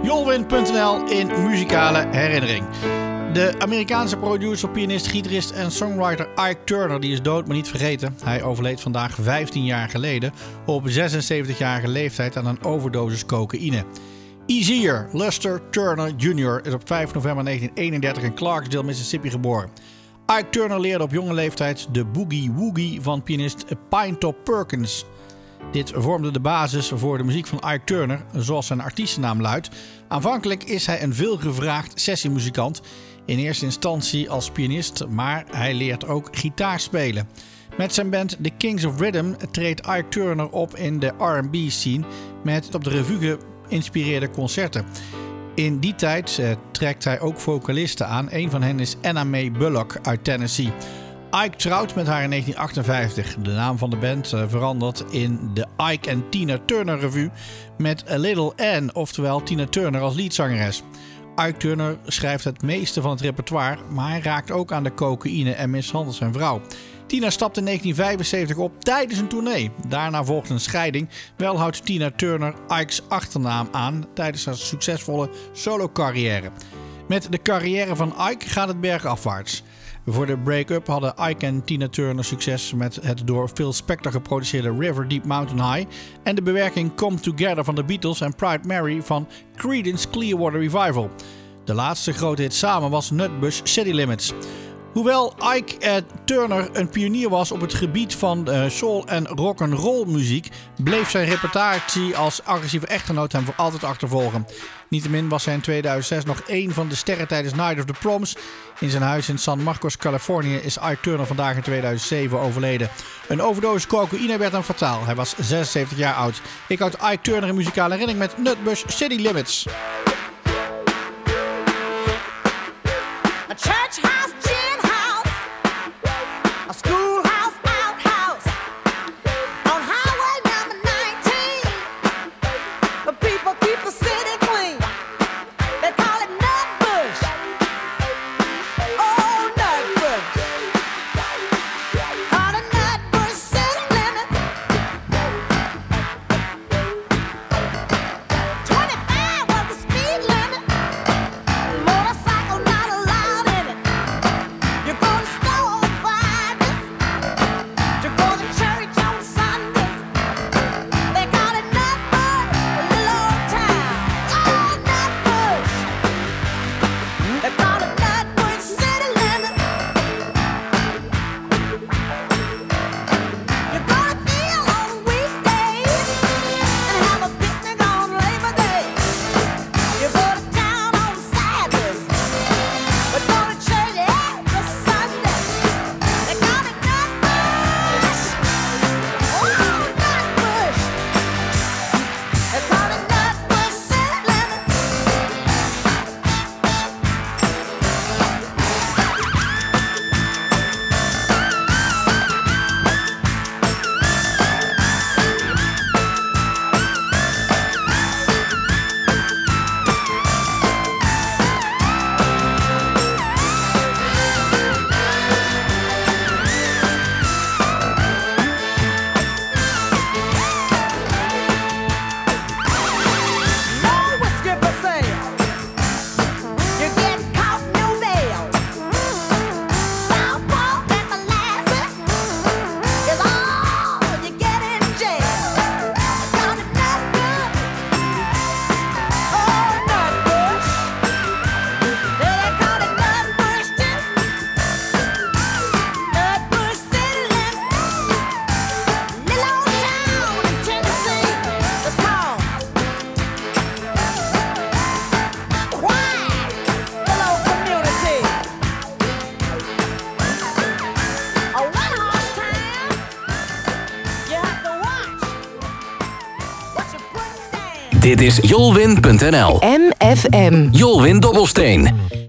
Jolwin.nl in muzikale herinnering. De Amerikaanse producer, pianist, gitarist en songwriter Ike Turner die is dood, maar niet vergeten. Hij overleed vandaag 15 jaar geleden op 76-jarige leeftijd aan een overdosis cocaïne. Easier Lester Turner Jr. is op 5 november 1931 in Clarksdale, Mississippi geboren. Ike Turner leerde op jonge leeftijd de boogie-woogie van pianist Pinetop Perkins. Dit vormde de basis voor de muziek van Ike Turner, zoals zijn artiestennaam luidt. Aanvankelijk is hij een veelgevraagd sessiemuzikant, in eerste instantie als pianist, maar hij leert ook gitaar spelen. Met zijn band The Kings of Rhythm treedt Ike Turner op in de R&B scene met op de revue geïnspireerde concerten. In die tijd trekt hij ook vocalisten aan. Een van hen is Anna Mae Bullock uit Tennessee. Ike trouwt met haar in 1958. De naam van de band verandert in de Ike en Tina Turner Revue met A Little Ann, oftewel Tina Turner als leadzangeres. Ike Turner schrijft het meeste van het repertoire, maar hij raakt ook aan de cocaïne en mishandelt zijn vrouw. Tina stapt in 1975 op tijdens een tournee. Daarna volgt een scheiding. Wel houdt Tina Turner Ike's achternaam aan tijdens haar succesvolle solo-carrière. Met de carrière van Ike gaat het bergafwaarts. Voor de break-up hadden Ike en Tina Turner succes met het door Phil Spector geproduceerde River Deep Mountain High en de bewerking Come Together van de Beatles en Proud Mary van Creedence Clearwater Revival. De laatste grote hit samen was Nutbush City Limits. Hoewel Ike Turner een pionier was op het gebied van soul- en rock'n'roll muziek, bleef zijn reputatie als agressieve echtgenoot hem voor altijd achtervolgen. Niettemin was hij in 2006 nog één van de sterren tijdens Night of the Proms. In zijn huis in San Marcos, Californië is Ike Turner vandaag in 2007 overleden. Een overdosis cocaïne werd hem fataal. Hij was 76 jaar oud. Ik houd Ike Turner in muzikale herinnering met Nutbush City Limits. A church house, gin house, a schoolhouse, outhouse, on highway number 19. The people keep the city clean. They call it Nutbush. Oh, Nutbush. Call it Nutbush city limit. 25 was the speed limit. Motorcycle not allowed in it. You go to store on Fridays. You go to church on Sundays. They call it Nutbush, a little old town. Oh, Nutbush. They call it Nutbush city limit. You go to field on weekdays and have a picnic on Labor Day. You go to town on Sabbath, but go to church every Sunday. They call it Nutbush. Oh, Nutbush. They call it Nutbush city limit. No whiskey for sale. You get caught in your bail. Southpaw and molasses is all you get in jail. Call it Nutbush. Oh, Nutbush. They call it Nutbush too. Nutbush city limit. Little old town in Tennessee. It's called Quiet Little Community. A one-horse town. You have to watch what you put down. Dit is Jolwin.nl. MFM. Jolwin Dobbelsteen.